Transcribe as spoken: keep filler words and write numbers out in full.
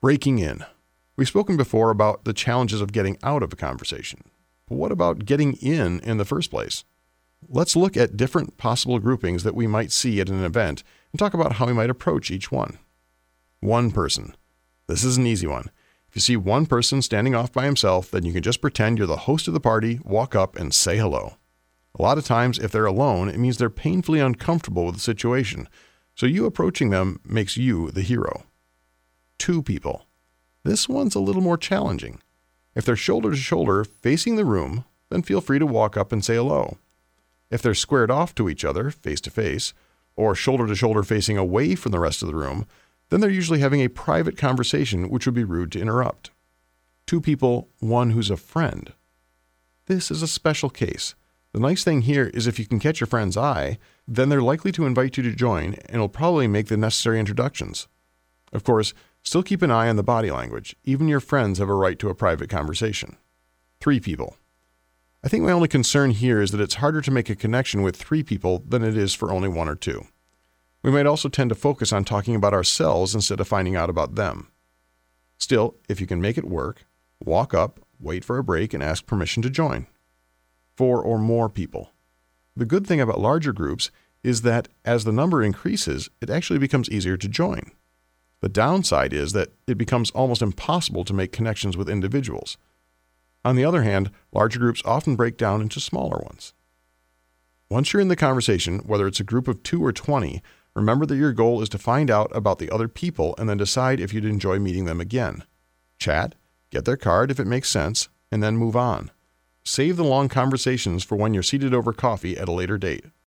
Breaking in. We've spoken before about the challenges of getting out of a conversation. But what about getting in in the first place? Let's look at different possible groupings that we might see at an event and talk about how we might approach each one. One person. This is an easy one. If you see one person standing off by himself, then you can just pretend you're the host of the party, walk up and say hello. A lot of times, if they're alone, it means they're painfully uncomfortable with the situation, so you approaching them makes you the hero. Two people. This one's a little more challenging. If they're shoulder to shoulder facing the room, then feel free to walk up and say hello. If they're squared off to each other, face to face, or shoulder to shoulder facing away from the rest of the room, then they're usually having a private conversation which would be rude to interrupt. Two people, one who's a friend. This is a special case. The nice thing here is if you can catch your friend's eye, then they're likely to invite you to join and will probably make the necessary introductions. Of course, still keep an eye on the body language. Even your friends have a right to a private conversation. Three people. I think my only concern here is that it's harder to make a connection with three people than it is for only one or two. We might also tend to focus on talking about ourselves instead of finding out about them. Still, if you can make it work, walk up, wait for a break, and ask permission to join. Four or more people. The good thing about larger groups is that as the number increases, it actually becomes easier to join. The downside is that it becomes almost impossible to make connections with individuals. On the other hand, larger groups often break down into smaller ones. Once you're in the conversation, whether it's a group of two or twenty, remember that your goal is to find out about the other people and then decide if you'd enjoy meeting them again. Chat, get their card if it makes sense, and then move on. Save the long conversations for when you're seated over coffee at a later date.